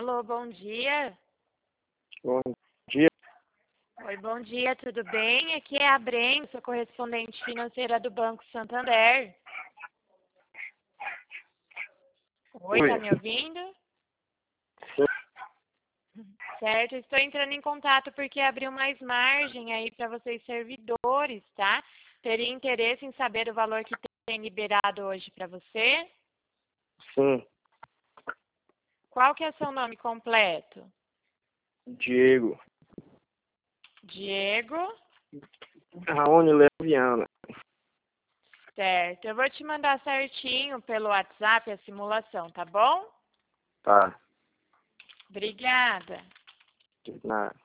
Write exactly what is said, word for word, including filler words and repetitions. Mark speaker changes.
Speaker 1: Alô, bom dia.
Speaker 2: Bom dia.
Speaker 1: Oi, bom dia, tudo bem? Aqui é a Brenda, sou correspondente financeira do Banco Santander. Oi,
Speaker 2: Oi.
Speaker 1: tá me ouvindo?
Speaker 2: Sim.
Speaker 1: Certo, estou entrando em contato porque abriu mais margem aí para vocês servidores, tá? Teria interesse em saber o valor que tem liberado hoje para você?
Speaker 2: Sim.
Speaker 1: Qual que é seu nome completo?
Speaker 2: Diego.
Speaker 1: Diego?
Speaker 2: Raoni Leviana.
Speaker 1: Certo, eu vou te mandar certinho pelo WhatsApp a simulação, tá bom?
Speaker 2: Tá.
Speaker 1: Obrigada.
Speaker 2: Na...